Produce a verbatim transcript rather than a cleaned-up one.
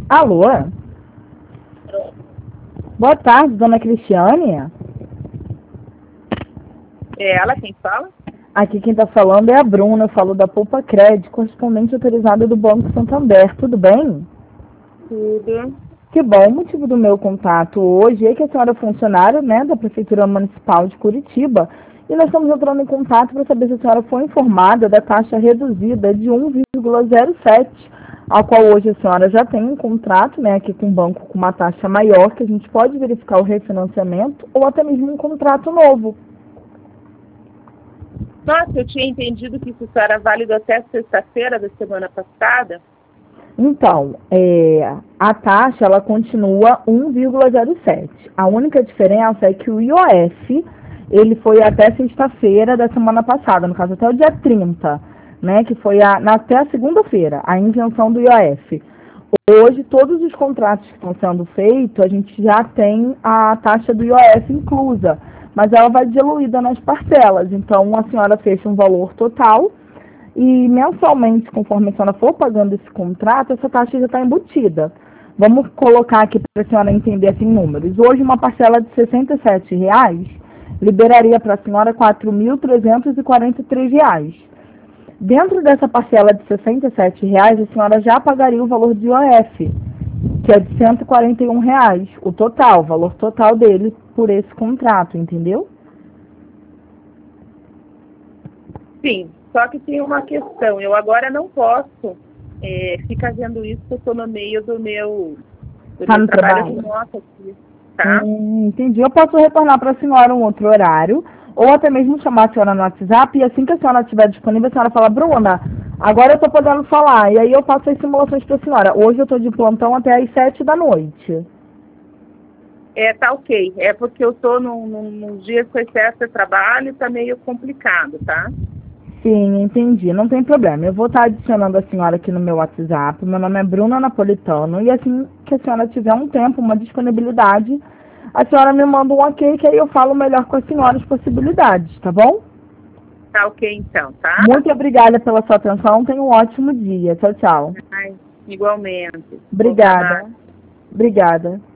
Alô? Boa tarde, dona Cristiane. É ela quem fala? Aqui quem está falando é a Bruna, eu falo da Poupa Crédito, correspondente autorizada do Banco Santander. Tudo bem? Tudo. Que bom, o motivo do meu contato hoje é que a senhora é funcionária, né, da Prefeitura Municipal de Curitiba e nós estamos entrando em contato para saber se a senhora foi informada da taxa reduzida de um vírgula zero sete, ao qual hoje a senhora já tem um contrato, né, aqui com o banco com uma taxa maior, que a gente pode verificar o refinanciamento ou até mesmo um contrato novo. Nossa, eu tinha entendido que isso era válido até sexta-feira da semana passada. Então, é, a taxa ela continua um vírgula zero sete. A única diferença é que o I O F ele foi até sexta-feira da semana passada, no caso até o dia trinta, né, que foi a, na, até a segunda-feira, a isenção do I O F. Hoje, todos os contratos que estão sendo feitos, a gente já tem a taxa do I O F inclusa, mas ela vai diluída nas parcelas. Então, a senhora fecha um valor total e mensalmente, conforme a senhora for pagando esse contrato, essa taxa já está embutida. Vamos colocar aqui para a senhora entender assim números. Hoje, uma parcela de sessenta e sete reais liberaria para a senhora quatro mil trezentos e quarenta e três reais. Dentro dessa parcela de sessenta e sete reais, a senhora já pagaria o valor de I O F, que é de cento e quarenta e um reais, o total, o valor total dele por esse contrato, entendeu? Sim, só que tem uma questão. Eu agora não posso é, ficar vendo isso, porque eu estou no meio do meu, do Tá meu no trabalho trabalho? remoto aqui, tá? Hum, entendi. Eu posso retornar para a senhora um outro horário, ou até mesmo chamar a senhora no WhatsApp, e assim que a senhora estiver disponível, a senhora fala, Bruna, agora eu estou podendo falar, e aí eu faço as simulações para a senhora. Hoje eu estou de plantão até às sete da noite. É, tá ok. É porque eu estou num, num, num dia com excesso de trabalho e tá meio complicado, tá? Sim, entendi. Não tem problema. Eu vou estar adicionando a senhora aqui no meu WhatsApp. Meu nome é Bruna Napolitano. E assim que a senhora tiver um tempo, uma disponibilidade, a senhora me manda um ok, que aí eu falo melhor com a senhora as possibilidades, tá bom? Tá ok então, tá? Muito obrigada pela sua atenção. Tenha um ótimo dia. Tchau, tchau. Ai, igualmente. Bom Obrigada. trabalho. Obrigada.